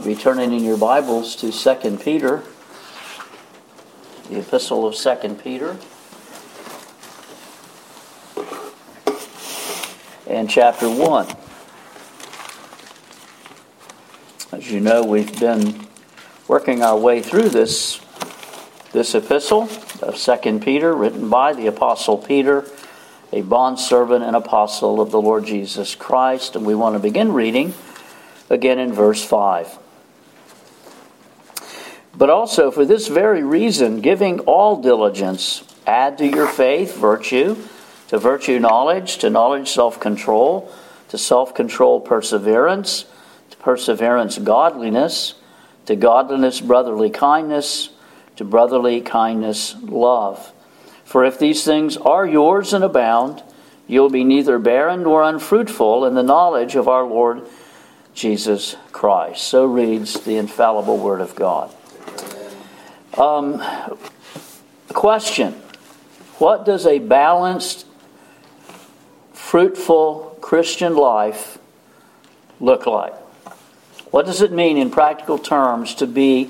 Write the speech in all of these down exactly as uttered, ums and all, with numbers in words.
Be turning in your Bibles to Second Peter, the epistle of Second Peter, and chapter one. As you know, we've been working our way through this, this epistle of Second Peter, written by the Apostle Peter, a bondservant and apostle of the Lord Jesus Christ. And we want to begin reading again in verse five. But also for this very reason, giving all diligence, add to your faith virtue, to virtue knowledge, to knowledge self-control, to self-control perseverance, to perseverance godliness, to godliness brotherly kindness, to brotherly kindness love. For if these things are yours and abound, you'll be neither barren nor unfruitful in the knowledge of our Lord Jesus Christ. So reads the infallible Word of God. Um, question. What does a balanced, fruitful Christian life look like? What does it mean in practical terms to be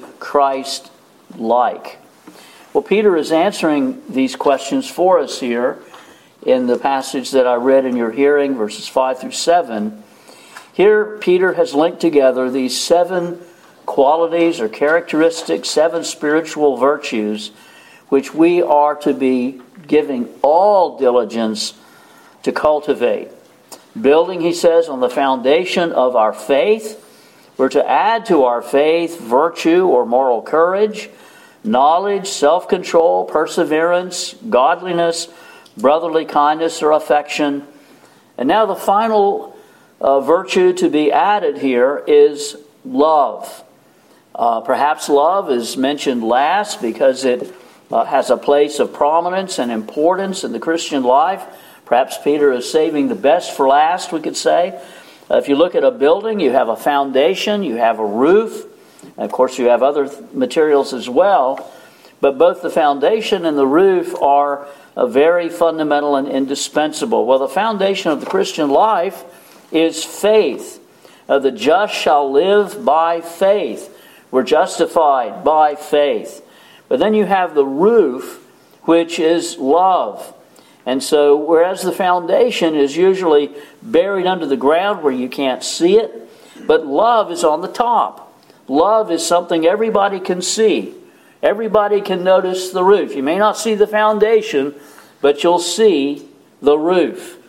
Christ-like? Well, Peter is answering these questions for us here in the passage that I read in your hearing, verses five through seven. Here, Peter has linked together these seven qualities or characteristics, seven spiritual virtues, which we are to be giving all diligence to cultivate. Building, he says, on the foundation of our faith. We're to add to our faith virtue or moral courage, knowledge, self-control, perseverance, godliness, brotherly kindness or affection. And now the final uh, virtue to be added here is love. Uh, perhaps love is mentioned last because it uh, has a place of prominence and importance in the Christian life. Perhaps Peter is saving the best for last, we could say. Uh, if you look at a building, you have a foundation, you have a roof, and of course you have other th- materials as well. But both the foundation and the roof are uh, very fundamental and indispensable. Well, the foundation of the Christian life is faith. Uh, the just shall live by faith. We're justified by faith. But then you have the roof, which is love. And so, whereas the foundation is usually buried under the ground where you can't see it, but love is on the top. Love is something everybody can see. Everybody can notice the roof. You may not see the foundation, but you'll see the roof.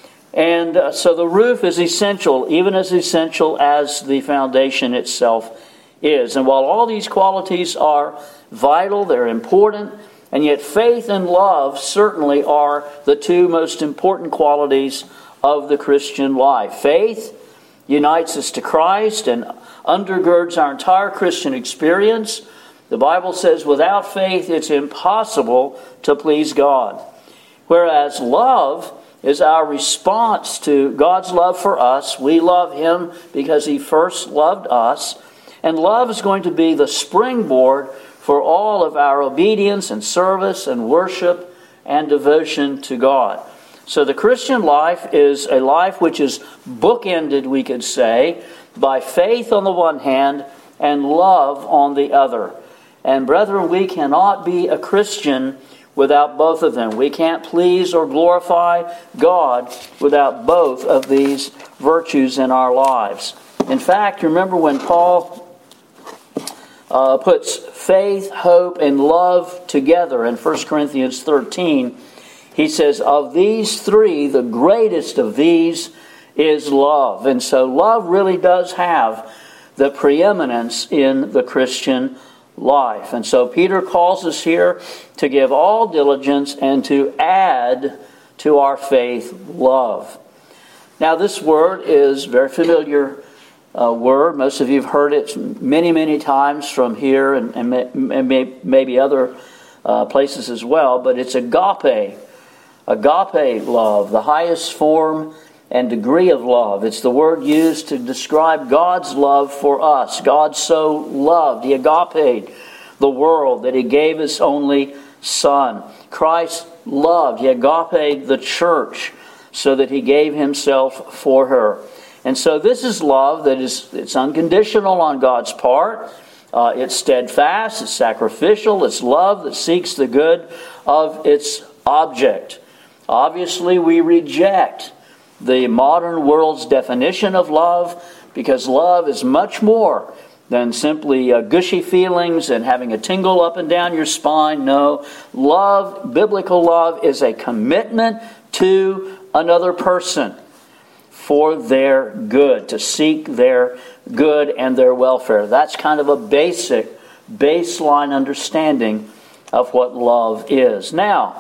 And uh, so the roof is essential, even as essential as the foundation itself is. And while all these qualities are vital, they're important, and yet faith and love certainly are the two most important qualities of the Christian life. Faith unites us to Christ and undergirds our entire Christian experience. The Bible says without faith it's impossible to please God. Whereas love is our response to God's love for us. We love Him because He first loved us. And love is going to be the springboard for all of our obedience and service and worship and devotion to God. So the Christian life is a life which is bookended, we could say, by faith on the one hand and love on the other. And brethren, we cannot be a Christian without both of them. We can't please or glorify God without both of these virtues in our lives. In fact, remember when Paul Uh, puts faith, hope, and love together in First Corinthians thirteen. He says, of these three, the greatest of these is love. And so love really does have the preeminence in the Christian life. And so Peter calls us here to give all diligence and to add to our faith love. Now this word is very familiar Uh, word. Most of you have heard it many, many times from here and, and, may, and may, maybe other uh, places as well, but it's agape. Agape love, the highest form and degree of love. It's the word used to describe God's love for us. God so loved, He agape the world that He gave His only Son. Christ loved, He agape the church so that He gave Himself for her. And so this is love that is it's unconditional on God's part. Uh, it's steadfast, it's sacrificial, it's love that seeks the good of its object. Obviously, we reject the modern world's definition of love because love is much more than simply uh, gushy feelings and having a tingle up and down your spine. No, love, biblical love, is a commitment to another person for their good, to seek their good and their welfare. That's kind of a basic, baseline understanding of what love is. Now,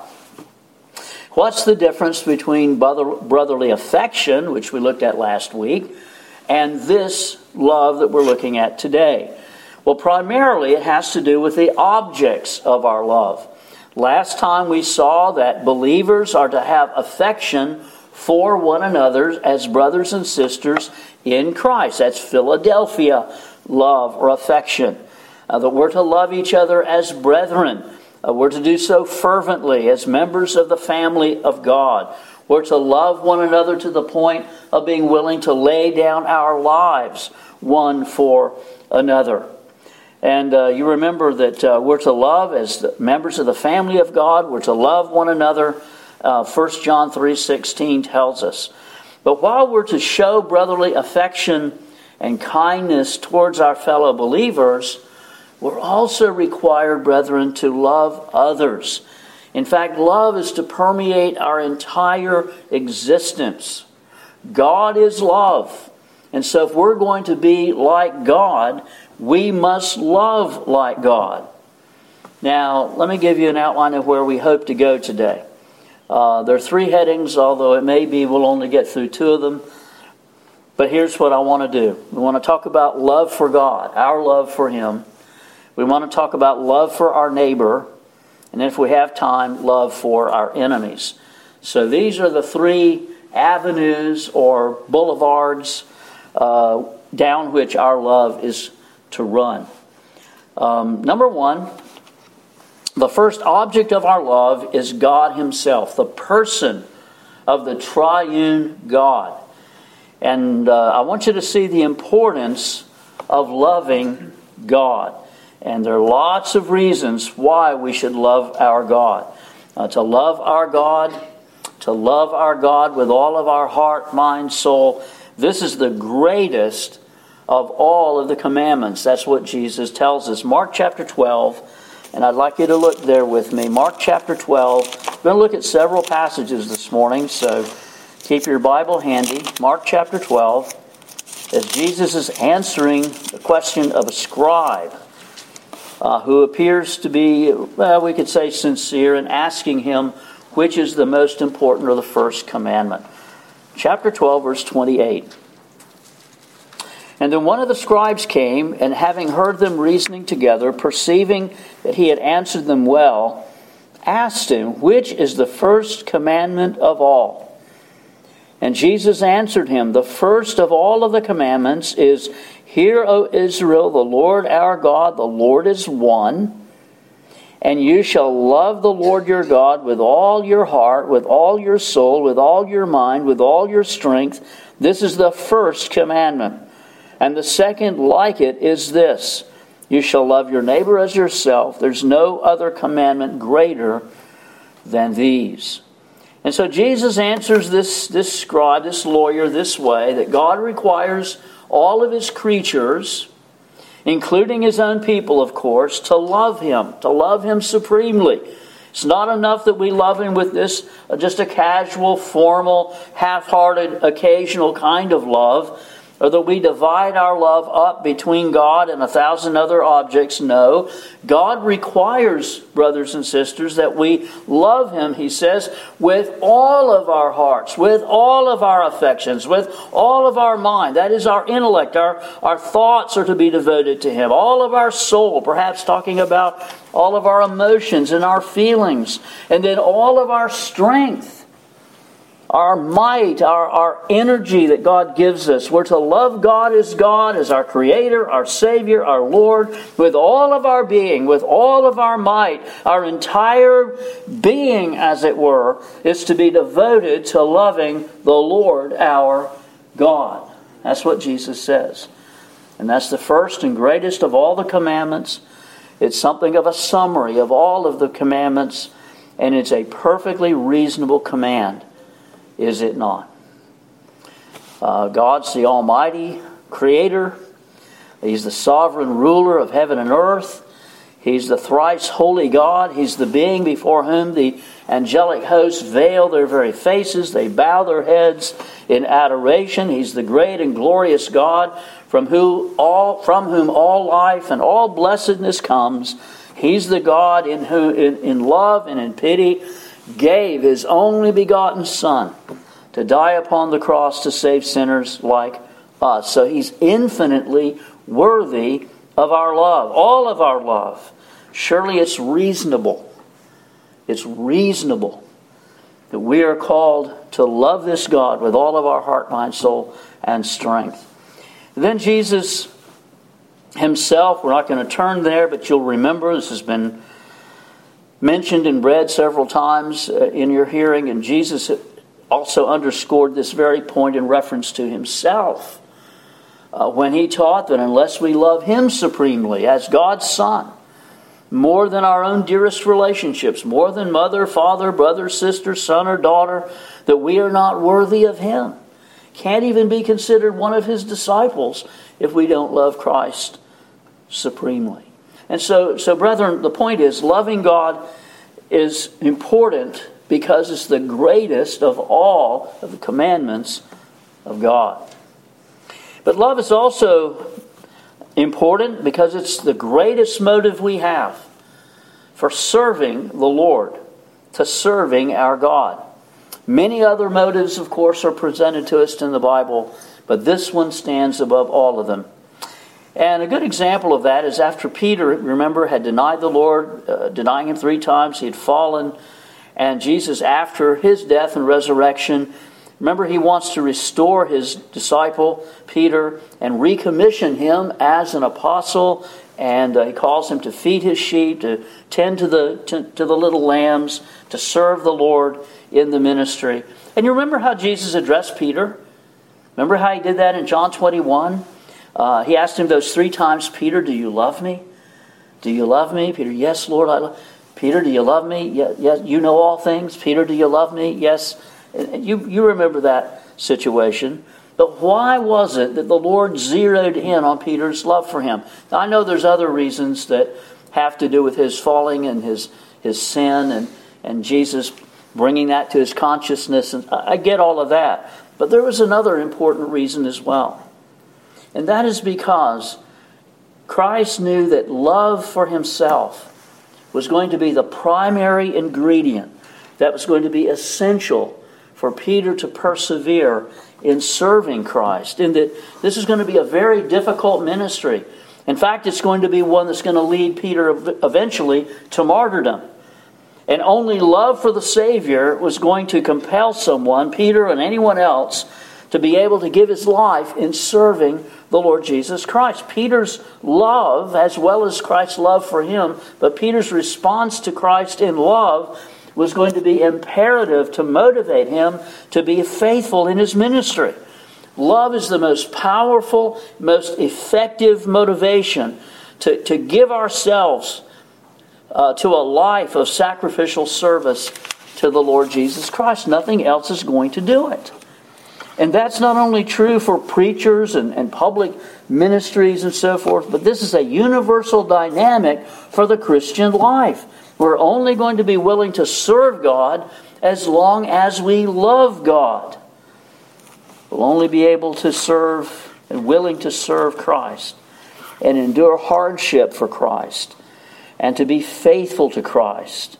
what's the difference between brotherly affection, which we looked at last week, and this love that we're looking at today? Well, primarily it has to do with the objects of our love. Last time we saw that believers are to have affection for one another as brothers and sisters in Christ. That's Philadelphia love or affection. Uh, that we're to love each other as brethren. Uh, we're to do so fervently as members of the family of God. We're to love one another to the point of being willing to lay down our lives one for another. And uh, you remember that uh, we're to love as the members of the family of God. We're to love one another. Uh, First John three sixteen tells us. But while we're to show brotherly affection and kindness towards our fellow believers, we're also required, brethren, to love others. In fact, love is to permeate our entire existence. God is love. And so if we're going to be like God, we must love like God. Now, let me give you an outline of where we hope to go today. Uh, there are three headings, although it may be we'll only get through two of them. But here's what I want to do. We want to talk about love for God, our love for Him. We want to talk about love for our neighbor. And if we have time, love for our enemies. So these are the three avenues or boulevards uh, down which our love is to run. Um, number one, the first object of our love is God Himself, the person of the triune God. And uh, I want you to see the importance of loving God. And there are lots of reasons why we should love our God. Uh, to love our God, to love our God with all of our heart, mind, soul. This is the greatest of all of the commandments. That's what Jesus tells us. Mark chapter twelve, and I'd like you to look there with me. Mark chapter twelve. We're going to look at several passages this morning, so keep your Bible handy. Mark chapter twelve, as Jesus is answering the question of a scribe, Uh, who appears to be, well, we could say sincere, in asking him which is the most important or the first commandment. Chapter twelve, verse twenty-eight. And then one of the scribes came, and having heard them reasoning together, perceiving that he had answered them well, asked him, which is the first commandment of all? And Jesus answered him, the first of all of the commandments is, Hear, O Israel, the Lord our God, the Lord is one. And you shall love the Lord your God with all your heart, with all your soul, with all your mind, with all your strength. This is the first commandment. And the second like it is this. You shall love your neighbor as yourself. There's no other commandment greater than these. And so Jesus answers this, this scribe, this lawyer, this way, that God requires all of His creatures, including His own people, of course, to love Him, to love Him supremely. It's not enough that we love Him with this, uh, just a casual, formal, half-hearted, occasional kind of love, or that we divide our love up between God and a thousand other objects. No, God requires, brothers and sisters, that we love Him, He says, with all of our hearts, with all of our affections, with all of our mind. That is our intellect. Our, our thoughts are to be devoted to Him. All of our soul, perhaps talking about all of our emotions and our feelings. And then all of our strength. Our might, our, our energy that God gives us. We're to love God as God, as our Creator, our Savior, our Lord, with all of our being, with all of our might. Our entire being, as it were, is to be devoted to loving the Lord our God. That's what Jesus says. And that's the first and greatest of all the commandments. It's something of a summary of all of the commandments, and it's a perfectly reasonable command, is it not? Uh, God's the Almighty Creator. He's the sovereign ruler of heaven and earth. He's the thrice holy God. He's the being before whom the angelic hosts veil their very faces. They bow their heads in adoration. He's the great and glorious God from whom all, from whom all life and all blessedness comes. He's the God in who, in, in love and in pity, gave His only begotten Son to die upon the cross to save sinners like us. So He's infinitely worthy of our love, all of our love. Surely it's reasonable. It's reasonable that we are called to love this God with all of our heart, mind, soul, and strength. And then Jesus Himself, we're not going to turn there, but you'll remember this has been mentioned and read several times in your hearing, and Jesus also underscored this very point in reference to Himself uh, when He taught that unless we love Him supremely as God's Son, more than our own dearest relationships, more than mother, father, brother, sister, son, or daughter, that we are not worthy of Him. Can't even be considered one of His disciples if we don't love Christ supremely. And so, so brethren, the point is, loving God is important because it's the greatest of all of the commandments of God. But love is also important because it's the greatest motive we have for serving the Lord, to serving our God. Many other motives, of course, are presented to us in the Bible, but this one stands above all of them. And a good example of that is after Peter, remember, had denied the Lord, uh, denying Him three times. He had fallen. And Jesus, after His death and resurrection, remember, He wants to restore His disciple, Peter, and recommission him as an apostle. And uh, He calls him to feed His sheep, to tend to the, to, to the little lambs, to serve the Lord in the ministry. And you remember how Jesus addressed Peter? Remember how He did that in John twenty-one? Uh, he asked him those three times, Peter, do you love me? Do you love me? Peter, yes, Lord, I love. Peter, do you love me? Yes, yes, you know all things. Peter, do you love me? Yes. You, you remember that situation. But why was it that the Lord zeroed in on Peter's love for Him? Now, I know there's other reasons that have to do with his falling and his, his sin and, and Jesus bringing that to his consciousness. And I get all of that. But there was another important reason as well. And that is because Christ knew that love for Himself was going to be the primary ingredient that was going to be essential for Peter to persevere in serving Christ. And that this is going to be a very difficult ministry. In fact, it's going to be one that's going to lead Peter eventually to martyrdom. And only love for the Savior was going to compel someone, Peter and anyone else, to be able to give his life in serving the Lord Jesus Christ. Peter's love, as well as Christ's love for him, but Peter's response to Christ in love was going to be imperative to motivate him to be faithful in his ministry. Love is the most powerful, most effective motivation to, to give ourselves uh, to a life of sacrificial service to the Lord Jesus Christ. Nothing else is going to do it. And that's not only true for preachers and, and public ministries and so forth, but this is a universal dynamic for the Christian life. We're only going to be willing to serve God as long as we love God. We'll only be able to serve and willing to serve Christ and endure hardship for Christ and to be faithful to Christ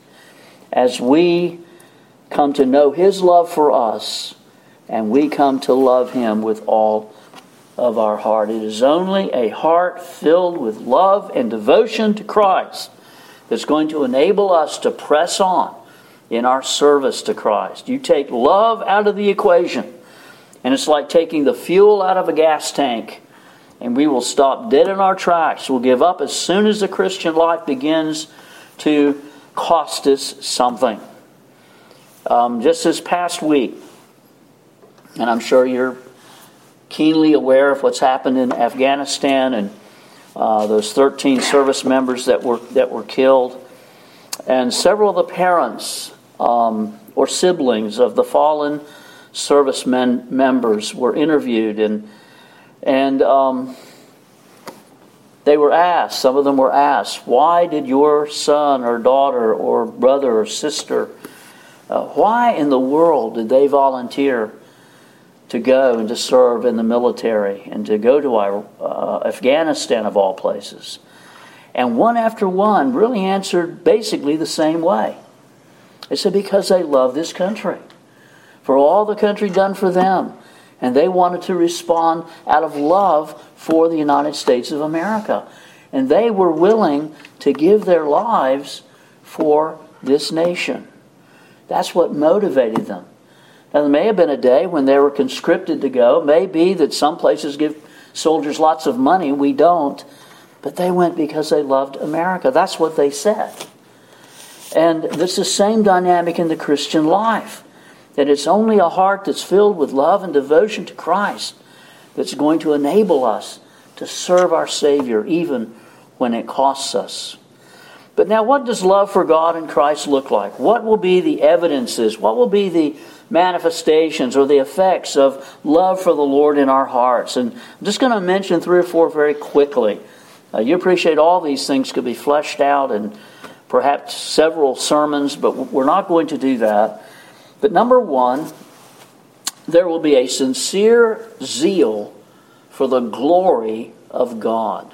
as we come to know His love for us and we come to love Him with all of our heart. It is only a heart filled with love and devotion to Christ that's going to enable us to press on in our service to Christ. You take love out of the equation, and it's like taking the fuel out of a gas tank, and we will stop dead in our tracks. We'll give up as soon as the Christian life begins to cost us something. Um, just this past week, and I'm sure you're keenly aware of what's happened in Afghanistan and uh, those thirteen service members that were that were killed. And several of the parents um, or siblings of the fallen servicemen members were interviewed, and and um, they were asked, some of them were asked, why did your son or daughter or brother or sister, uh, why in the world did they volunteer to go and to serve in the military and to go to our, uh, Afghanistan of all places? And one after one really answered basically the same way. They said because they love this country, for all the country done for them, and they wanted to respond out of love for the United States of America. And they were willing to give their lives for this nation. That's what motivated them. Now, there may have been a day when they were conscripted to go. It may be that some places give soldiers lots of money. We don't. But they went because they loved America. That's what they said. And it's the same dynamic in the Christian life. That it's only a heart that's filled with love and devotion to Christ that's going to enable us to serve our Savior even when it costs us. But now, what does love for God and Christ look like? What will be the evidences? What will be the manifestations or the effects of love for the Lord in our hearts? And I'm just going to mention three or four very quickly. Uh, you appreciate all these things could be fleshed out in perhaps several sermons, but we're not going to do that. But number one, there will be a sincere zeal for the glory of God.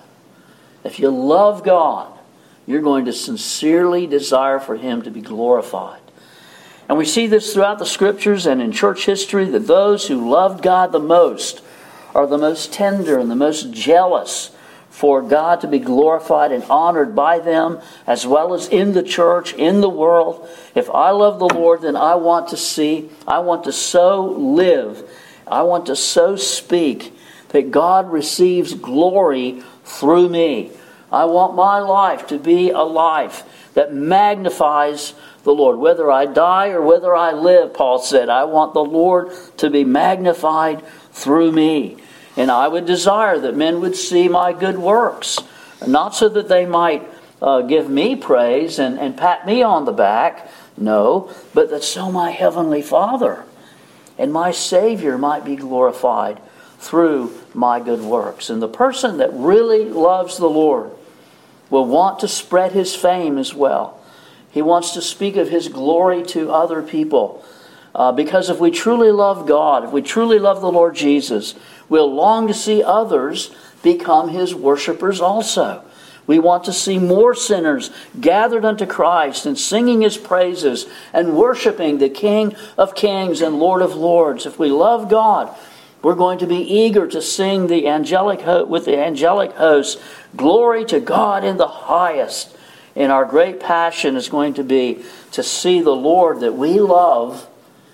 If you love God, you're going to sincerely desire for Him to be glorified. And we see this throughout the Scriptures and in church history, that those who loved God the most are the most tender and the most jealous for God to be glorified and honored by them, as well as in the church, in the world. If I love the Lord, then I want to see, I want to so live, I want to so speak that God receives glory through me. I want my life to be a life that magnifies the Lord. Whether I die or whether I live, Paul said, I want the Lord to be magnified through me. And I would desire that men would see my good works, not so that they might uh, give me praise and, and pat me on the back, no, but that so my Heavenly Father and my Savior might be glorified through my good works. And the person that really loves the Lord will want to spread His fame as well. He wants to speak of His glory to other people. Uh, because if we truly love God, if we truly love the Lord Jesus, we'll long to see others become His worshipers also. We want to see more sinners gathered unto Christ and singing His praises and worshiping the King of Kings and Lord of Lords. If we love God, we're going to be eager to sing the angelic ho- with the angelic hosts, glory to God in the highest. And our great passion is going to be to see the Lord that we love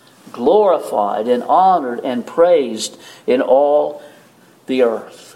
glorified and honored and praised in all the earth.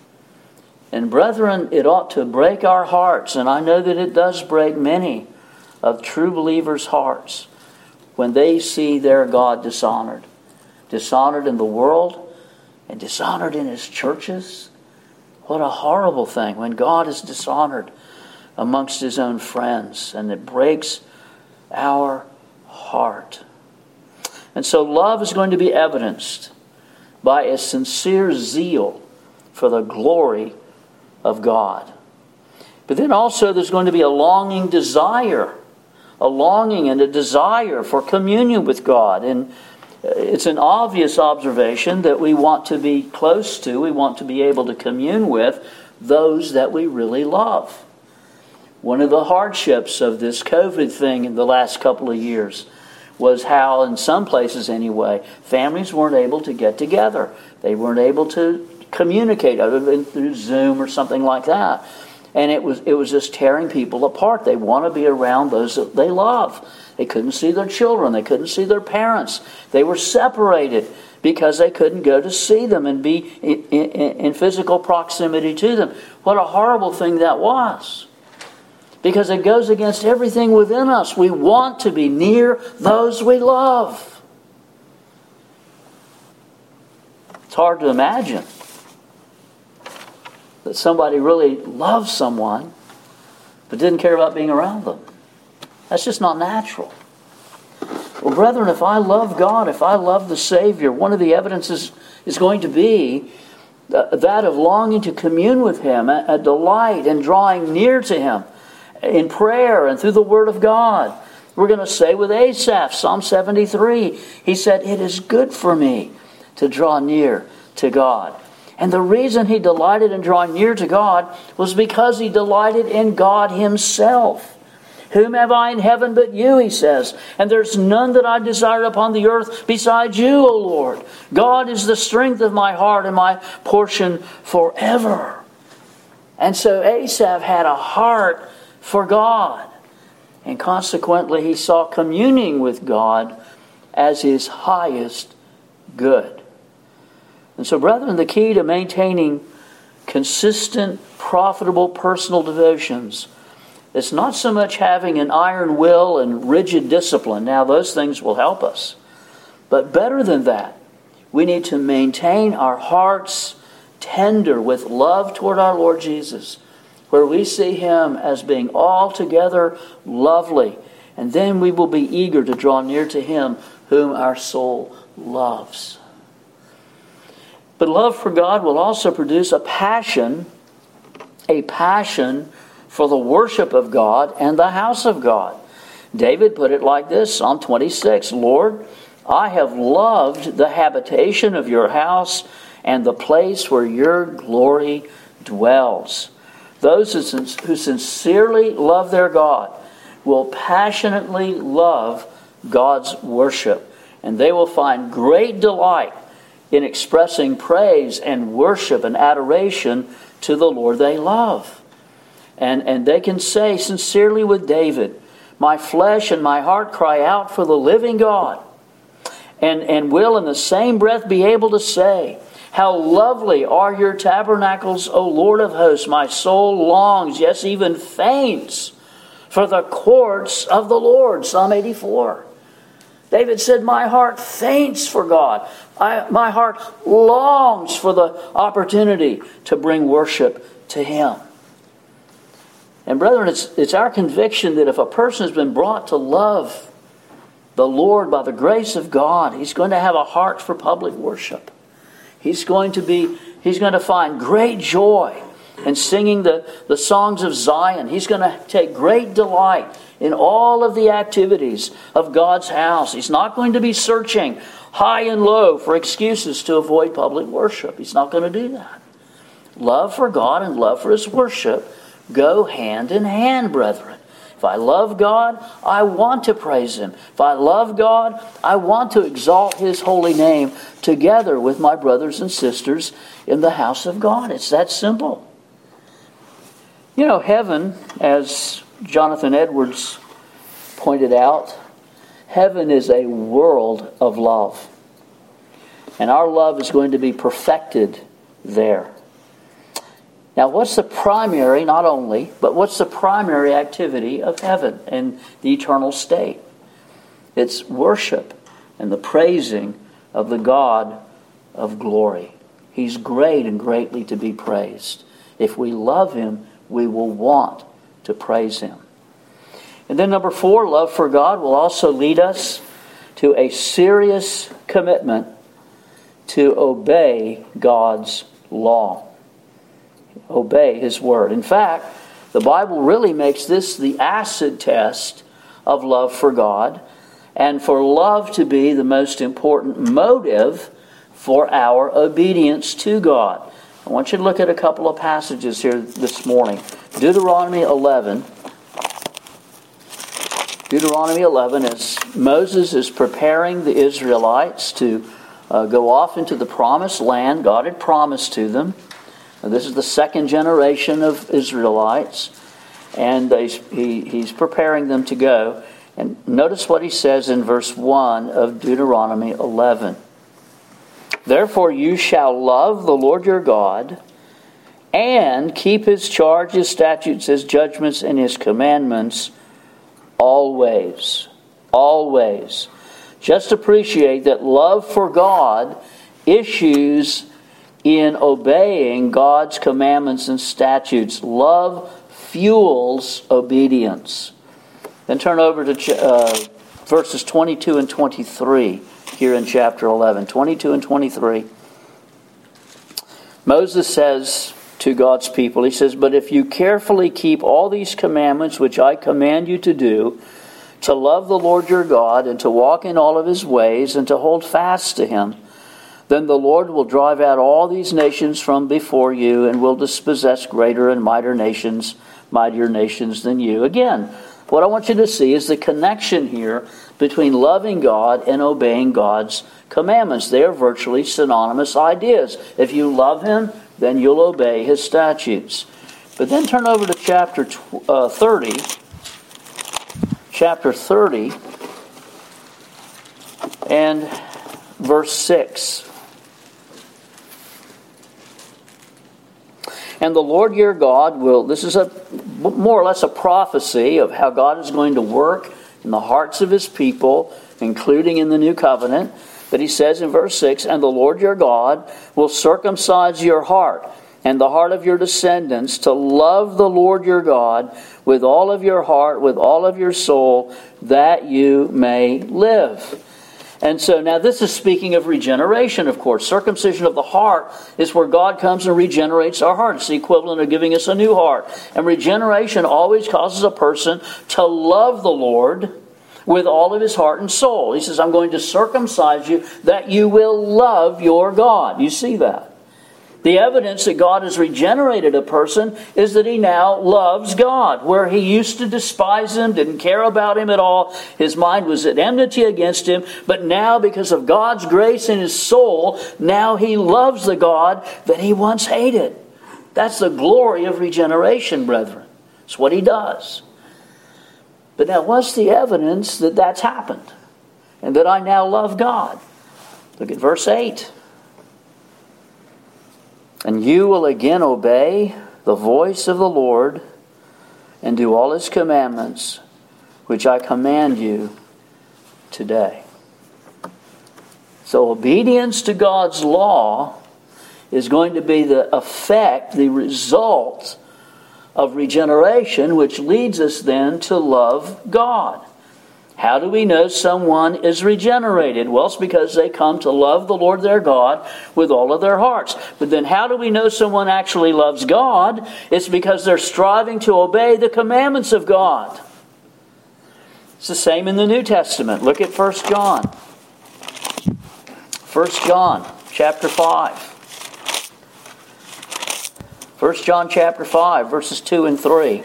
And brethren, it ought to break our hearts, and I know that it does break many of true believers' hearts when they see their God dishonored. Dishonored in the world and dishonored in His churches. What a horrible thing when God is dishonored amongst His own friends, and it breaks our heart. And so love is going to be evidenced by a sincere zeal for the glory of God. But then also there's going to be a longing desire, a longing and a desire for communion with God. And it's an obvious observation that we want to be close to, we want to be able to commune with those that we really love. One of the hardships of this COVID thing in the last couple of years was how, in some places anyway, families weren't able to get together. They weren't able to communicate other than through Zoom or something like that. And it was it was just tearing people apart. They want to be around those that they love. They couldn't see their children. They couldn't see their parents. They were separated because they couldn't go to see them and be in, in, in physical proximity to them. What a horrible thing that was. Because it goes against everything within us. We want to be near those we love. It's hard to imagine that somebody really loves someone but didn't care about being around them. That's just not natural. Well, brethren, if I love God, if I love the Savior, one of the evidences is going to be that of longing to commune with Him, a delight in drawing near to Him in prayer and through the Word of God. We're going to say with Asaph, Psalm seventy-three, he said, "It is good for me to draw near to God." And the reason he delighted in drawing near to God was because he delighted in God Himself. "Whom have I in heaven but you," he says, "and there's none that I desire upon the earth besides you, O Lord. God is the strength of my heart and my portion forever." And so Asaph had a heart for God. And consequently, he saw communing with God as his highest good. And so, brethren, the key to maintaining consistent, profitable personal devotions is not so much having an iron will and rigid discipline. Now, those things will help us. But better than that, we need to maintain our hearts tender with love toward our Lord Jesus, where we see Him as being altogether lovely. And then we will be eager to draw near to Him whom our soul loves. But love for God will also produce a passion, a passion for the worship of God and the house of God. David put it like this, Psalm twenty-six, "Lord, I have loved the habitation of your house and the place where your glory dwells." Those who sincerely love their God will passionately love God's worship. And they will find great delight in expressing praise and worship and adoration to the Lord they love. And, and they can say sincerely with David, "My flesh and my heart cry out for the living God." And, and will in the same breath be able to say, "How lovely are your tabernacles, O Lord of hosts! My soul longs, yes, even faints, for the courts of the Lord." Psalm eighty-four. David said, "My heart faints for God. I, my heart longs for the opportunity to bring worship to Him." And brethren, it's, it's our conviction that if a person has been brought to love the Lord by the grace of God, he's going to have a heart for public worship. He's going to be, he's going to find great joy in singing the, the songs of Zion. He's going to take great delight in all of the activities of God's house. He's not going to be searching high and low for excuses to avoid public worship. He's not going to do that. Love for God and love for His worship go hand in hand, brethren. If I love God, I want to praise Him. If I love God, I want to exalt His holy name together with my brothers and sisters in the house of God. It's that simple. You know, heaven, as Jonathan Edwards pointed out, heaven is a world of love. And our love is going to be perfected there. Now, what's the primary, not only, but what's the primary activity of heaven and the eternal state? It's worship and the praising of the God of glory. He's great and greatly to be praised. If we love Him, we will want to praise Him. And then number four, love for God will also lead us to a serious commitment to obey God's law. Obey His word. In fact, the Bible really makes this the acid test of love for God, and for love to be the most important motive for our obedience to God. I want you to look at a couple of passages here this morning. Deuteronomy eleven. Deuteronomy eleven, as Moses is preparing the Israelites to uh, go off into the promised land God had promised to them. Now, this is the second generation of Israelites, and they, he, he's preparing them to go. And notice what he says in verse one of Deuteronomy eleven. "Therefore you shall love the Lord your God, and keep His charge, His statutes, His judgments, and His commandments always." Always. Just appreciate that love for God issues in obeying God's commandments and statutes. Love fuels obedience. Then turn over to uh, verses twenty-two and twenty-three here in chapter eleven. twenty-two and twenty-three. Moses says to God's people, he says, "But if you carefully keep all these commandments which I command you to do, to love the Lord your God, and to walk in all of his ways, and to hold fast to him, then the Lord will drive out all these nations from before you, and will dispossess greater and mightier nations, mightier nations than you." Again, what I want you to see is the connection here between loving God and obeying God's commandments. They are virtually synonymous ideas. If you love him, then you'll obey his statutes. But then turn over to chapter thirty. Chapter thirty and verse six. "And the Lord your God will," this is a more or less a prophecy of how God is going to work in the hearts of his people, including in the new covenant. But he says in verse six, "And the Lord your God will circumcise your heart and the heart of your descendants to love the Lord your God with all of your heart, with all of your soul, that you may live." And so now this is speaking of regeneration, of course. Circumcision of the heart is where God comes and regenerates our heart. It's the equivalent of giving us a new heart. And regeneration always causes a person to love the Lord with all of his heart and soul. He says, "I'm going to circumcise you that you will love your God." You see that? The evidence that God has regenerated a person is that he now loves God. Where he used to despise him, didn't care about him at all, his mind was at enmity against him. But now, because of God's grace in his soul, now he loves the God that he once hated. That's the glory of regeneration, brethren. It's what he does. But now, what's the evidence that that's happened and that I now love God? Look at verse eight. "And you will again obey the voice of the Lord and do all his commandments, which I command you today." So obedience to God's law is going to be the effect, the result of regeneration, which leads us then to love God. How do we know someone is regenerated? Well, it's because they come to love the Lord their God with all of their hearts. But then how do we know someone actually loves God? It's because they're striving to obey the commandments of God. It's the same in the New Testament. Look at First John. First John chapter five. First John chapter five, verses two and three.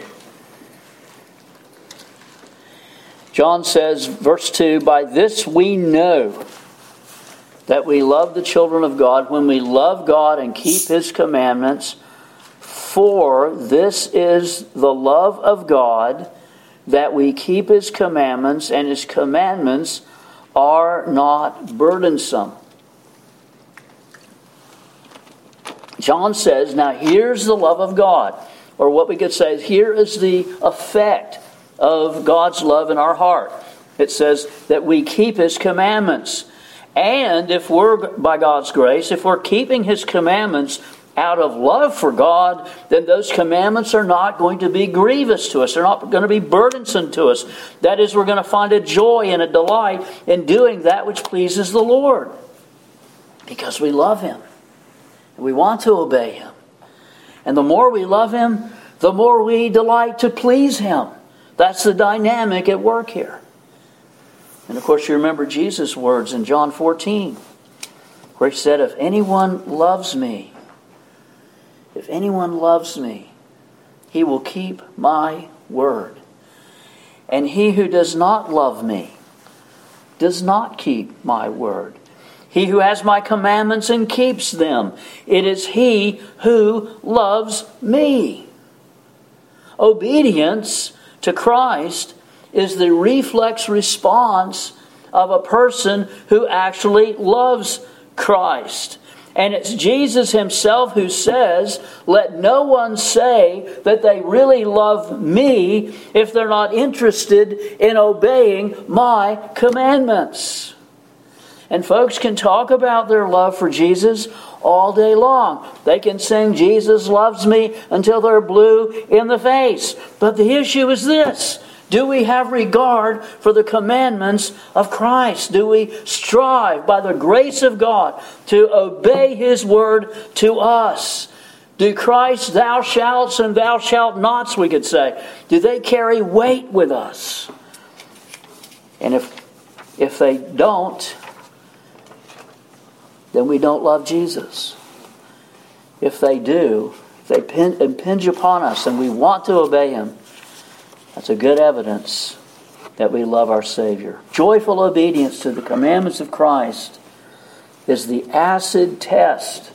John says, verse two, "By this we know that we love the children of God, when we love God and keep his commandments. For this is the love of God, that we keep his commandments, and his commandments are not burdensome." John says, now here's the love of God. Or what we could say is, here is the effect of God's love in our heart. It says that we keep his commandments. And if we're, by God's grace, if we're keeping his commandments out of love for God, then those commandments are not going to be grievous to us. They're not going to be burdensome to us. That is, we're going to find a joy and a delight in doing that which pleases the Lord, because we love him and we want to obey him. And the more we love him, the more we delight to please him. That's the dynamic at work here. And of course, you remember Jesus' words in John fourteen, where he said, if anyone loves me, if anyone loves me, he will keep my word. And he who does not love me does not keep my word. He who has my commandments and keeps them, it is he who loves me. Obedience to Christ is the reflex response of a person who actually loves Christ. And it's Jesus himself who says, let no one say that they really love me if they're not interested in obeying my commandments. And folks can talk about their love for Jesus all day long. They can sing Jesus loves me until they're blue in the face. But the issue is this. Do we have regard for the commandments of Christ? Do we strive by the grace of God to obey His word to us? Do Christ's thou shalt and thou shalt nots, we could say, do they carry weight with us? And if, if they don't, then we don't love Jesus. If they do, if they pin, impinge upon us and we want to obey Him, that's a good evidence that we love our Savior. Joyful obedience to the commandments of Christ is the acid test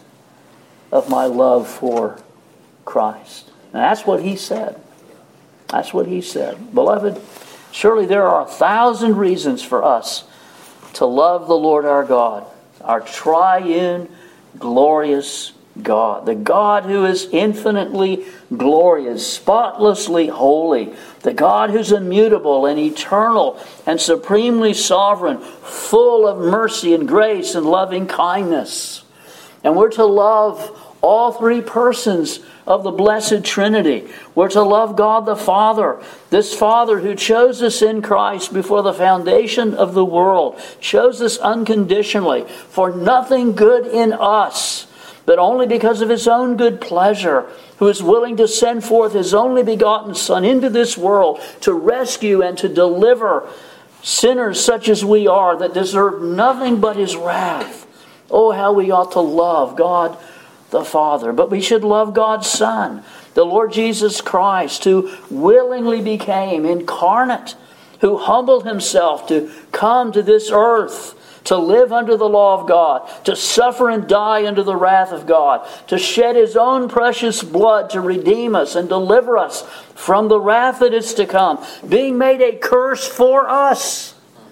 of my love for Christ. And that's what He said. That's what He said. Beloved, surely there are a thousand reasons for us to love the Lord our God, our triune, glorious God, the God who is infinitely glorious, spotlessly holy, the God who's immutable and eternal and supremely sovereign, full of mercy and grace and loving kindness. And we're to love all three persons of the Blessed Trinity. We're to love God the Father, this Father who chose us in Christ before the foundation of the world, chose us unconditionally for nothing good in us, but only because of His own good pleasure, who is willing to send forth His only begotten Son into this world to rescue and to deliver sinners such as we are that deserve nothing but His wrath. Oh, how we ought to love God the Father. But we should love God's Son, the Lord Jesus Christ, who willingly became incarnate, who humbled Himself to come to this earth, to live under the law of God, to suffer and die under the wrath of God, to shed His own precious blood to redeem us and deliver us from the wrath that is to come, being made a curse for us.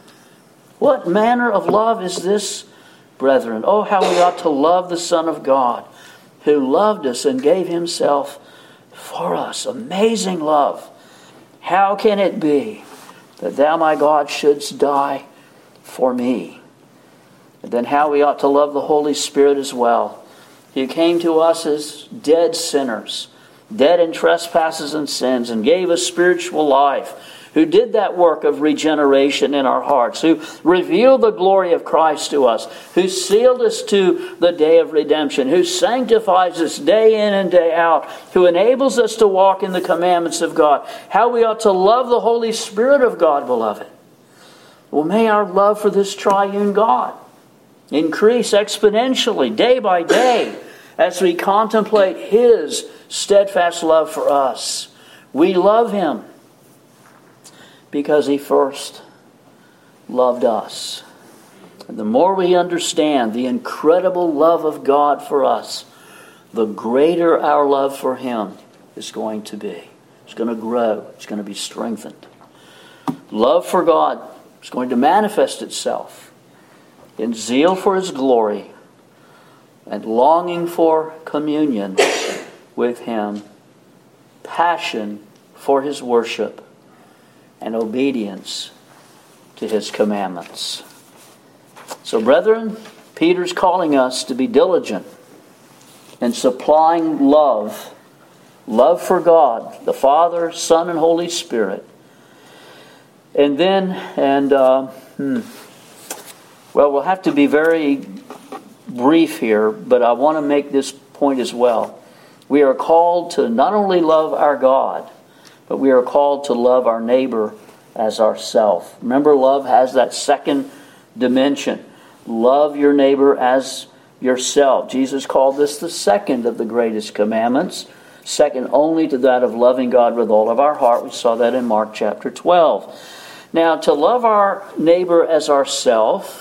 What manner of love is this, brethren? Oh, how we ought to love the Son of God, who loved us and gave Himself for us. Amazing love. How can it be that Thou, my God, shouldst die for me? And then how we ought to love the Holy Spirit as well. He came to us as dead sinners, dead in trespasses and sins, and gave us spiritual life, who did that work of regeneration in our hearts, who revealed the glory of Christ to us, who sealed us to the day of redemption, who sanctifies us day in and day out, who enables us to walk in the commandments of God. How we ought to love the Holy Spirit of God, beloved. Well, may our love for this triune God increase exponentially day by day as we contemplate His steadfast love for us. We love Him because He first loved us. And the more we understand the incredible love of God for us, the greater our love for Him is going to be. It's going to grow. It's going to be strengthened. Love for God is going to manifest itself in zeal for His glory and longing for communion with Him, passion for His worship, and obedience to His commandments. So, brethren, Peter's calling us to be diligent in supplying love, love for God, the Father, Son, and Holy Spirit. And then, and uh, hmm, well, we'll have to be very brief here, but I want to make this point as well. We are called to not only love our God, but we are called to love our neighbor as ourself. Remember, love has that second dimension. Love your neighbor as yourself. Jesus called this the second of the greatest commandments, second only to that of loving God with all of our heart. We saw that in Mark chapter twelve. Now, to love our neighbor as ourself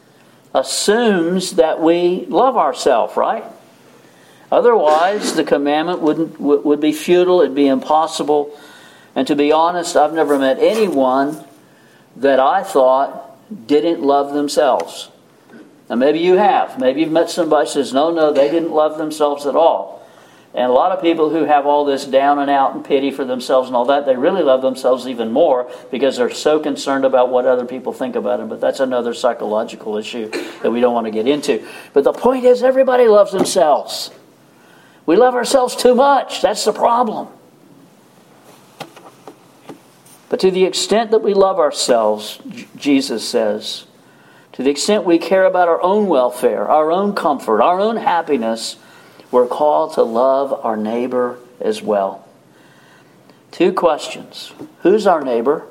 assumes that we love ourselves, right? Otherwise, the commandment wouldn't would be futile. It'd be impossible. And to be honest, I've never met anyone that I thought didn't love themselves. Now, maybe you have. Maybe you've met somebody who says, no, no, they didn't love themselves at all. And a lot of people who have all this down and out and pity for themselves and all that, they really love themselves even more because they're so concerned about what other people think about them. But that's another psychological issue that we don't want to get into. But the point is, everybody loves themselves. We love ourselves too much. That's the problem. But to the extent that we love ourselves, Jesus says, to the extent we care about our own welfare, our own comfort, our own happiness, we're called to love our neighbor as well. Two questions. Who's our neighbor?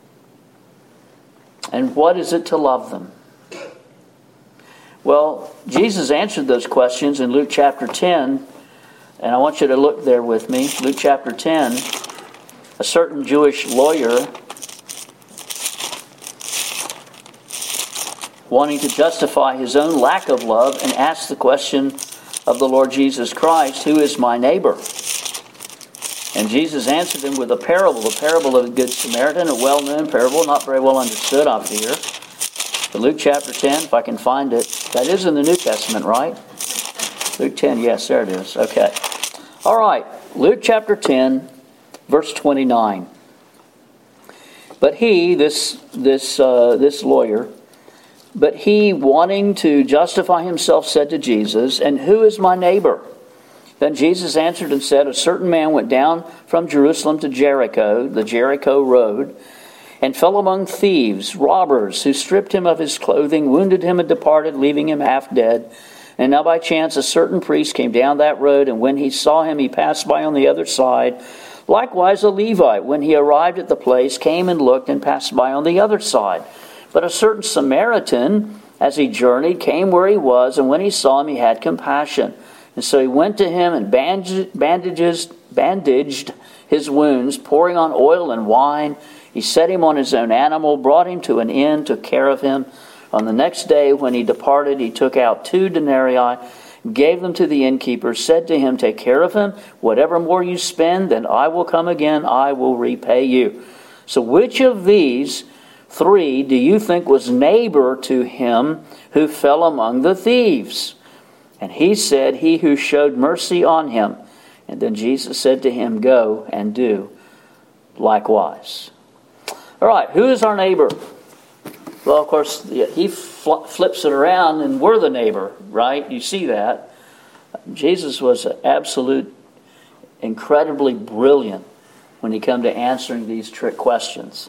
And what is it to love them? Well, Jesus answered those questions in Luke chapter ten. And I want you to look there with me. Luke chapter ten. A certain Jewish lawyer, wanting to justify his own lack of love, and asked the question of the Lord Jesus Christ, who is my neighbor? And Jesus answered him with a parable, the parable of the Good Samaritan, a well-known parable, not very well understood, I fear. But Luke chapter ten, if I can find it. That is in the New Testament, right? Luke ten, yes, there it is. Okay. All right, Luke chapter ten, verse twenty-nine. But he, this, this, uh, this lawyer, But he, wanting to justify himself, said to Jesus, "And who is my neighbor?" Then Jesus answered and said, "A certain man went down from Jerusalem to Jericho, the Jericho road, and fell among thieves, robbers, who stripped him of his clothing, wounded him, and departed, leaving him half dead. And now by chance a certain priest came down that road, and when he saw him, he passed by on the other side. Likewise a Levite, when he arrived at the place, came and looked and passed by on the other side. But a certain Samaritan, as he journeyed, came where he was, and when he saw him, he had compassion. And so he went to him and bandages, bandaged his wounds, pouring on oil and wine. He set him on his own animal, brought him to an inn, took care of him. On the next day, when he departed, he took out two denarii, gave them to the innkeeper, said to him, 'Take care of him. Whatever more you spend, then I will come again, I will repay you.' So which of these three do you think was neighbor to him who fell among the thieves?" And he said, "He who showed mercy on him." And then Jesus said to him, "Go and do likewise." All right, who is our neighbor? Well, of course, he flips it around and we're the neighbor, right? You see that. Jesus was absolute, incredibly brilliant when he came to answering these trick questions.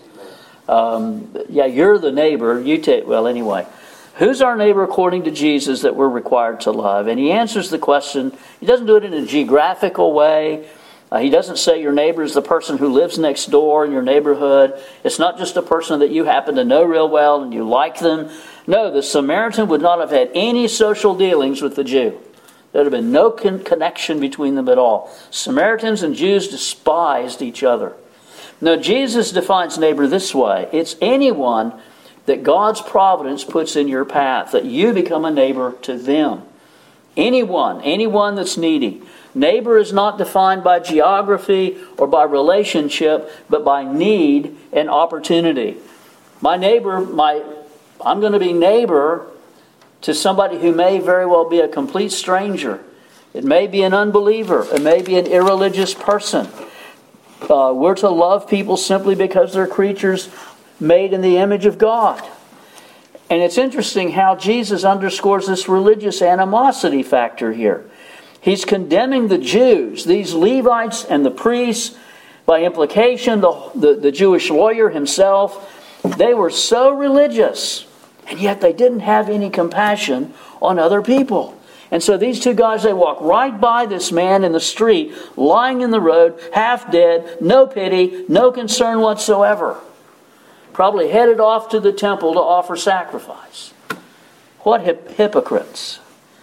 Um, yeah, you're the neighbor. You take, well, anyway. Who's our neighbor according to Jesus that we're required to love? And he answers the question. He doesn't do it in a geographical way. Uh, he doesn't say your neighbor is the person who lives next door in your neighborhood. It's not just a person that you happen to know real well and you like them. No, the Samaritan would not have had any social dealings with the Jew. There would have been no con- connection between them at all. Samaritans and Jews despised each other. Now, Jesus defines neighbor this way. It's anyone that God's providence puts in your path, that you become a neighbor to them. Anyone, anyone that's needy. Neighbor is not defined by geography or by relationship, but by need and opportunity. My neighbor, my, I'm going to be neighbor to somebody who may very well be a complete stranger. It may be an unbeliever. It may be an irreligious person. Uh, we're to love people simply because they're creatures made in the image of God. And it's interesting how Jesus underscores this religious animosity factor here. He's condemning the Jews, these Levites and the priests, by implication, the, the, the Jewish lawyer himself. They were so religious, and yet they didn't have any compassion on other people. And so these two guys, they walk right by this man in the street, lying in the road, half dead, no pity, no concern whatsoever. Probably headed off to the temple to offer sacrifice. What hip- hypocrites.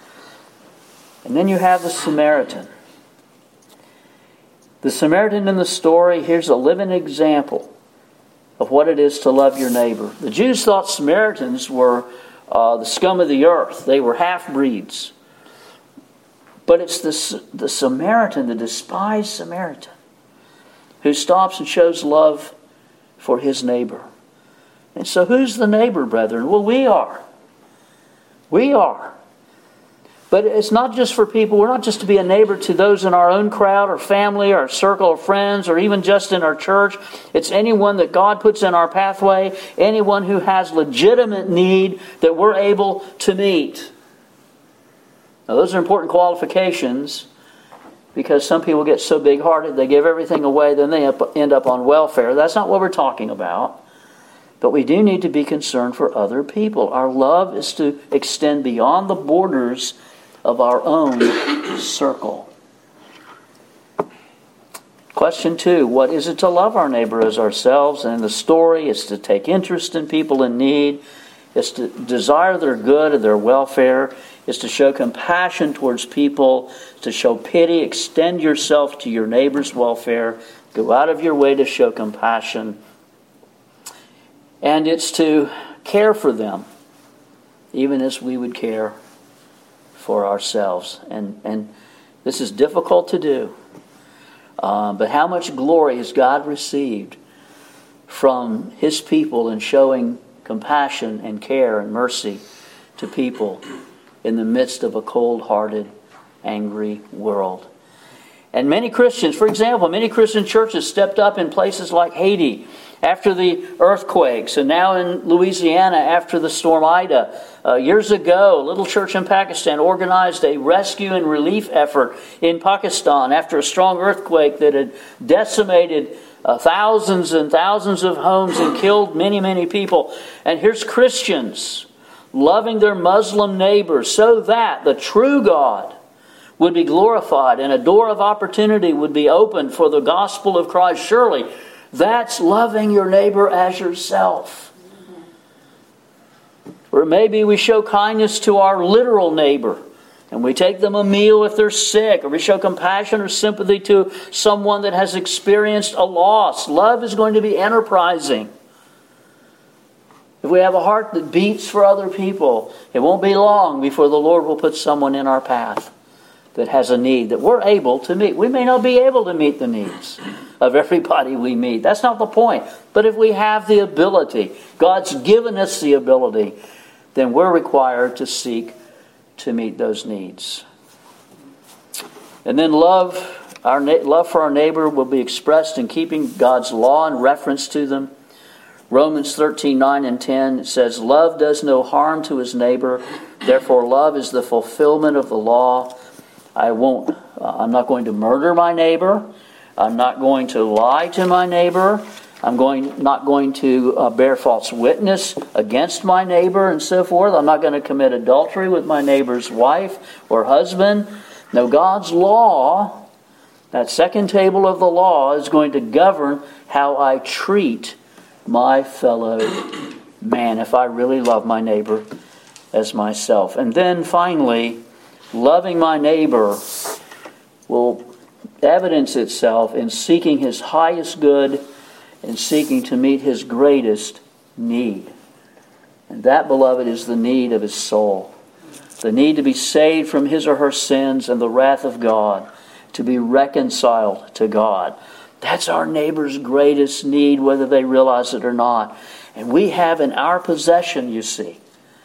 And then you have the Samaritan. The Samaritan in the story, here's a living example of what it is to love your neighbor. The Jews thought Samaritans were uh, the scum of the earth. They were half-breeds. But it's the, the Samaritan, the despised Samaritan, who stops and shows love for his neighbor. And so who's the neighbor, brethren? Well, we are. We are. But it's not just for people. We're not just to be a neighbor to those in our own crowd or family or circle of friends or even just in our church. It's anyone that God puts in our pathway, anyone who has legitimate need that we're able to meet. Now, those are important qualifications, because some people get so big-hearted, they give everything away, then they end up on welfare. That's not what we're talking about. But we do need to be concerned for other people. Our love is to extend beyond the borders of our own circle. Question two, what is it to love our neighbor as ourselves? And in the story, it's to take interest in people in need. It's to desire their good and their welfare. It's to show compassion towards people, to show pity, extend yourself to your neighbor's welfare, go out of your way to show compassion. And it's to care for them, even as we would care for ourselves. And, and this is difficult to do. Uh, but how much glory has God received from His people in showing compassion and care and mercy to people in the midst of a cold-hearted, angry world. And many Christians, for example, many Christian churches stepped up in places like Haiti after the earthquakes, and now in Louisiana after the storm Ida. Uh, years ago, a little church in Pakistan organized a rescue and relief effort in Pakistan after a strong earthquake that had decimated uh, thousands and thousands of homes and killed many, many people. And here's Christians loving their Muslim neighbors so that the true God would be glorified and a door of opportunity would be opened for the gospel of Christ. Surely that's loving your neighbor as yourself. Or maybe we show kindness to our literal neighbor and we take them a meal if they're sick, or we show compassion or sympathy to someone that has experienced a loss. Love is going to be enterprising. If we have a heart that beats for other people, it won't be long before the Lord will put someone in our path that has a need that we're able to meet. We may not be able to meet the needs of everybody we meet. That's not the point. But if we have the ability, God's given us the ability, then we're required to seek to meet those needs. And then love, our love for our neighbor will be expressed in keeping God's law in reference to them. Romans thirteen, nine and ten says, love does no harm to his neighbor. Therefore, love is the fulfillment of the law. I won't, uh, I'm not going to murder my neighbor. I'm not going to lie to my neighbor. I'm going not going to uh, bear false witness against my neighbor and so forth. I'm not going to commit adultery with my neighbor's wife or husband. No, God's law, that second table of the law, is going to govern how I treat my fellow man if I really love my neighbor as myself. And then finally, loving my neighbor will evidence itself in seeking his highest good and seeking to meet his greatest need. And that, beloved, is the need of his soul. The need to be saved from his or her sins and the wrath of God, to be reconciled to God. That's our neighbor's greatest need, whether they realize it or not. And we have in our possession, you see,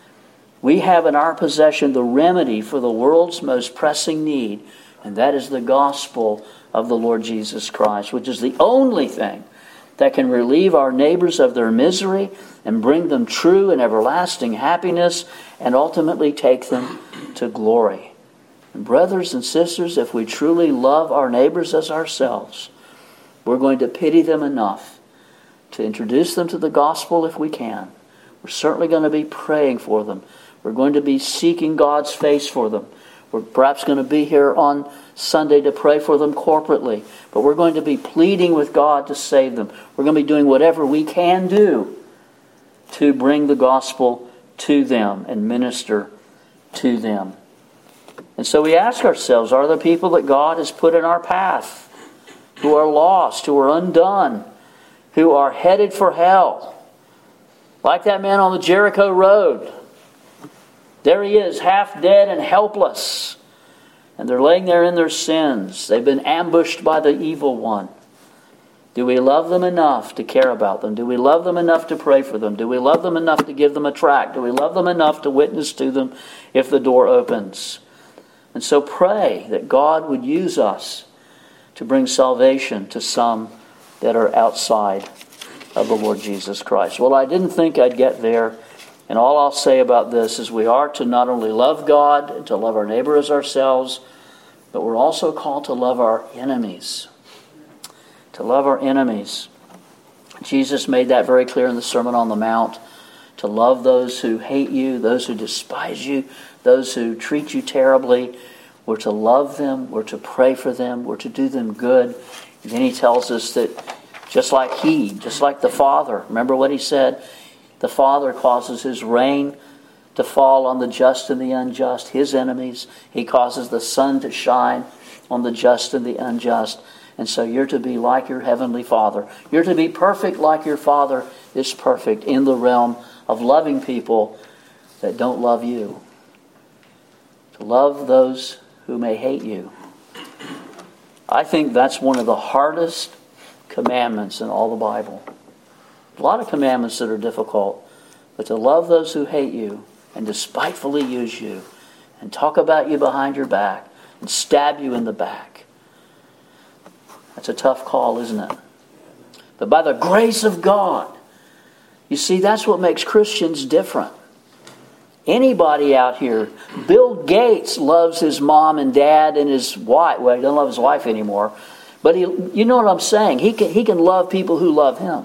we have in our possession the remedy for the world's most pressing need, and that is the gospel of the Lord Jesus Christ, which is the only thing that can relieve our neighbors of their misery and bring them true and everlasting happiness and ultimately take them to glory. And brothers and sisters, if we truly love our neighbors as ourselves, we're going to pity them enough to introduce them to the gospel if we can. We're certainly going to be praying for them. We're going to be seeking God's face for them. We're perhaps going to be here on Sunday to pray for them corporately. But we're going to be pleading with God to save them. We're going to be doing whatever we can do to bring the gospel to them and minister to them. And so we ask ourselves, are there people that God has put in our path who are lost, who are undone, who are headed for hell? Like that man on the Jericho road. There he is, half dead and helpless. And they're laying there in their sins. They've been ambushed by the evil one. Do we love them enough to care about them? Do we love them enough to pray for them? Do we love them enough to give them a tract? Do we love them enough to witness to them if the door opens? And so pray that God would use us to bring salvation to some that are outside of the Lord Jesus Christ. Well, I didn't think I'd get there. And all I'll say about this is we are to not only love God and to love our neighbor as ourselves, but we're also called to love our enemies. To love our enemies. Jesus made that very clear in the Sermon on the Mount. To love those who hate you, those who despise you, those who treat you terribly. We're to love them. We're to pray for them. We're to do them good. And then he tells us that just like he, just like the Father, remember what he said? The Father causes his rain to fall on the just and the unjust, his enemies. He causes the sun to shine on the just and the unjust. And so you're to be like your heavenly Father. You're to be perfect like your Father is perfect in the realm of loving people that don't love you. To love those who may hate you. I think that's one of the hardest commandments in all the Bible. A lot of commandments that are difficult, but to love those who hate you and despitefully use you and talk about you behind your back and stab you in the back. That's a tough call, isn't it? But by the grace of God, you see, that's what makes Christians different. Anybody out here, Bill Gates loves his mom and dad and his wife. Well, he doesn't love his wife anymore. But he, you know what I'm saying? He can, he can love people who love him.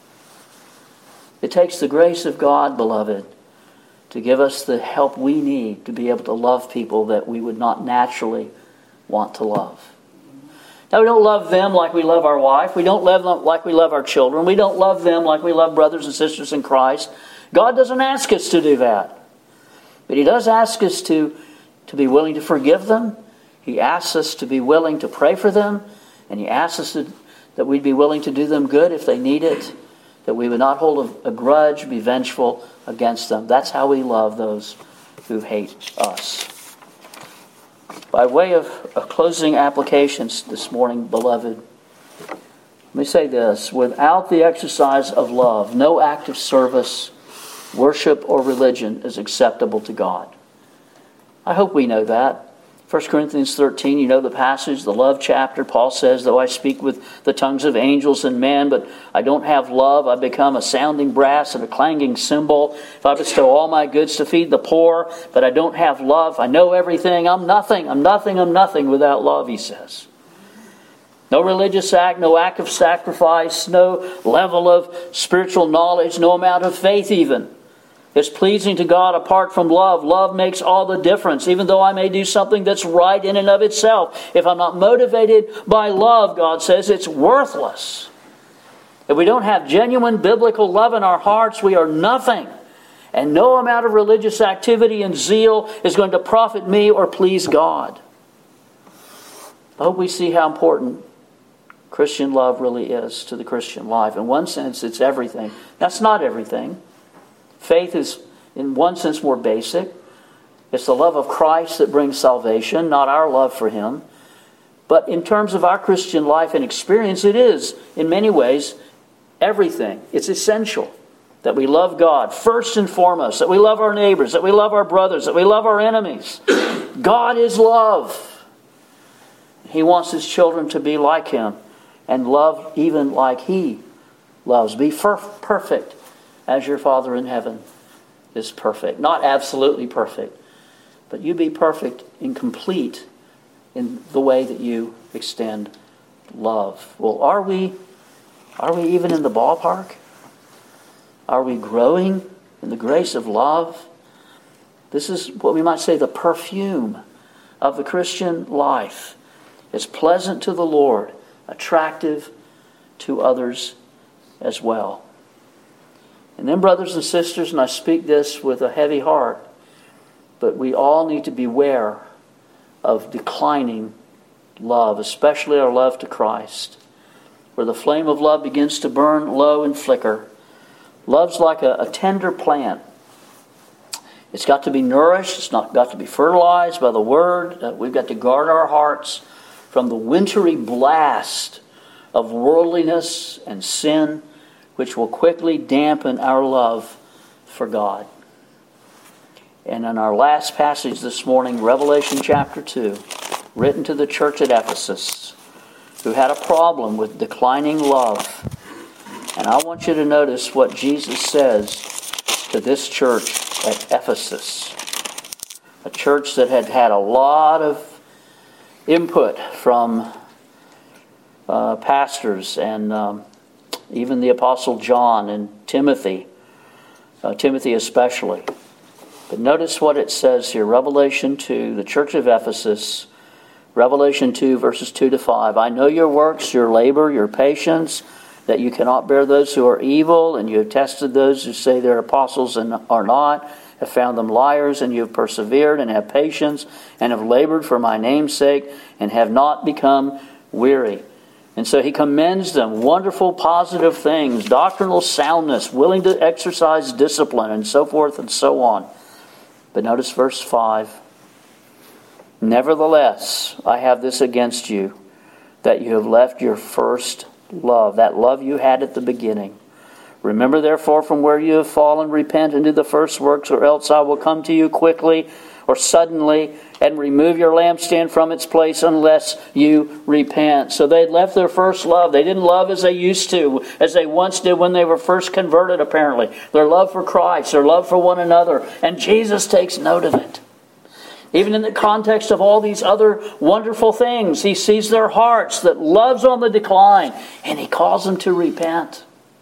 It takes the grace of God, beloved, to give us the help we need to be able to love people that we would not naturally want to love. Now, we don't love them like we love our wife. We don't love them like we love our children. We don't love them like we love brothers and sisters in Christ. God doesn't ask us to do that. But he does ask us to, to be willing to forgive them. He asks us to be willing to pray for them. And he asks us to, that we'd be willing to do them good if they need it. That we would not hold a, a grudge, be vengeful against them. That's how we love those who hate us. By way of, of closing applications this morning, beloved, let me say this. Without the exercise of love, no act of service, worship, or religion is acceptable to God. I hope we know that. First Corinthians thirteen, you know the passage, the love chapter. Paul says, though I speak with the tongues of angels and men, but I don't have love, I become a sounding brass and a clanging cymbal. If I bestow all my goods to feed the poor, but I don't have love, I know everything, I'm nothing, I'm nothing, I'm nothing without love, he says. No religious act, no act of sacrifice, no level of spiritual knowledge, no amount of faith even is pleasing to God apart from love. Love makes all the difference. Even though I may do something that's right in and of itself, if I'm not motivated by love, God says, it's worthless. If we don't have genuine biblical love in our hearts, we are nothing. And no amount of religious activity and zeal is going to profit me or please God. I hope we see how important Christian love really is to the Christian life. In one sense, it's everything. That's not everything. Faith is, in one sense, more basic. It's the love of Christ that brings salvation, not our love for Him. But in terms of our Christian life and experience, it is, in many ways, everything. It's essential that we love God first and foremost, that we love our neighbors, that we love our brothers, that we love our enemies. God is love. He wants His children to be like Him and love even like He loves. Be perfect as your Father in heaven is perfect. Not absolutely perfect, but you be perfect and complete in the way that you extend love. Well, are we, are we even in the ballpark? Are we growing in the grace of love? This is what we might say the perfume of the Christian life. It's pleasant to the Lord, attractive to others as well. And then, brothers and sisters, and I speak this with a heavy heart, but we all need to beware of declining love, especially our love to Christ, where the flame of love begins to burn low and flicker. Love's like a, a tender plant. It's got to be nourished. It's not got to be fertilized by the Word. Uh, we've got to guard our hearts from the wintry blast of worldliness and sin, which will quickly dampen our love for God. And in our last passage this morning, Revelation chapter two, written to the church at Ephesus, who had a problem with declining love. And I want you to notice what Jesus says to this church at Ephesus, a church that had had a lot of input from uh, pastors and um, even the Apostle John and Timothy, uh, Timothy especially. But notice what it says here, Revelation two, the church of Ephesus, Revelation two, verses two to five. I know your works, your labor, your patience, that you cannot bear those who are evil, and you have tested those who say they're apostles and are not, have found them liars, and you have persevered and have patience, and have labored for my name's sake, and have not become weary. And so he commends them, wonderful positive things, doctrinal soundness, willing to exercise discipline, and so forth and so on. But notice verse five. Nevertheless, I have this against you, that you have left your first love, that love you had at the beginning. Remember therefore from where you have fallen, repent and do the first works, or else I will come to you quickly or suddenly and remove your lampstand from its place unless you repent. So they'd left their first love. They didn't love as they used to, as they once did when they were first converted, apparently. Their love for Christ, their love for one another. And Jesus takes note of it. Even in the context of all these other wonderful things, he sees their hearts that love's on the decline, and he calls them to repent.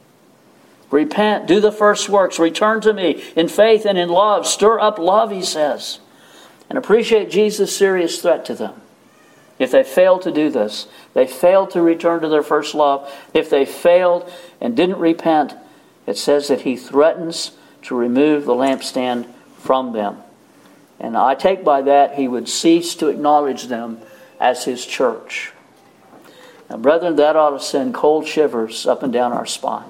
Repent, do the first works, return to me in faith and in love. Stir up love, he says. And appreciate Jesus' serious threat to them. If they failed to do this, they failed to return to their first love, if they failed and didn't repent, it says that he threatens to remove the lampstand from them. And I take by that he would cease to acknowledge them as his church. Now, brethren, that ought to send cold shivers up and down our spine.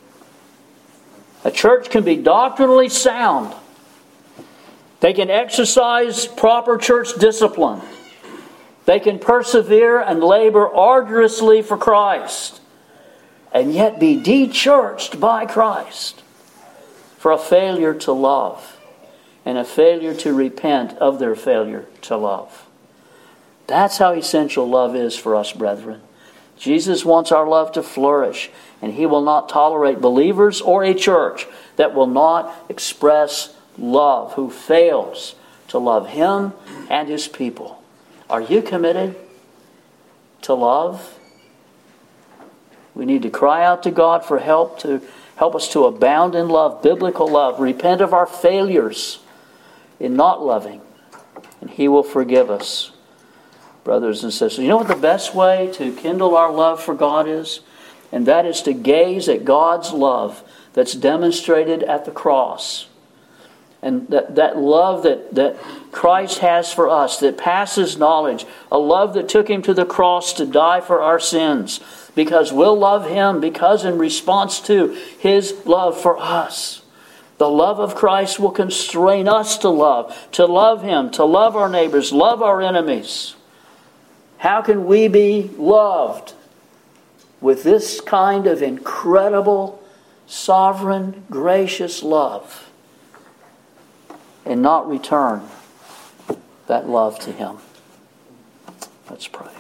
A church can be doctrinally sound. They can exercise proper church discipline. They can persevere and labor arduously for Christ, and yet be de-churched by Christ for a failure to love and a failure to repent of their failure to love. That's how essential love is for us, brethren. Jesus wants our love to flourish, and he will not tolerate believers or a church that will not express love, who fails to love him and his people. Are you committed to love? We need to cry out to God for help, to help us to abound in love, biblical love, repent of our failures in not loving, and he will forgive us. Brothers and sisters, you know what the best way to kindle our love for God is? And that is to gaze at God's love that's demonstrated at the cross. And that, that love that, that Christ has for us, that passes knowledge. A love that took him to the cross to die for our sins. Because we'll love him, because in response to his love for us. The love of Christ will constrain us to love. To love him, to love our neighbors, love our enemies. How can we be loved with this kind of incredible, sovereign, gracious love, and not return that love to him? Let's pray.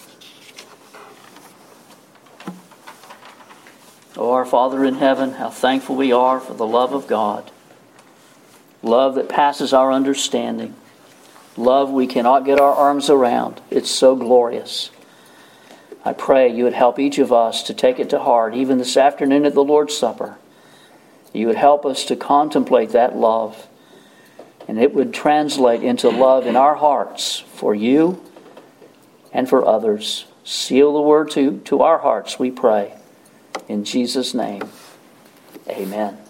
Oh, our Father in heaven, how thankful we are for the love of God. Love that passes our understanding. Love we cannot get our arms around. It's so glorious. I pray you would help each of us to take it to heart, even this afternoon at the Lord's Supper. You would help us to contemplate that love, and it would translate into love in our hearts for you and for others. Seal the word to, to our hearts, we pray. In Jesus' name, amen.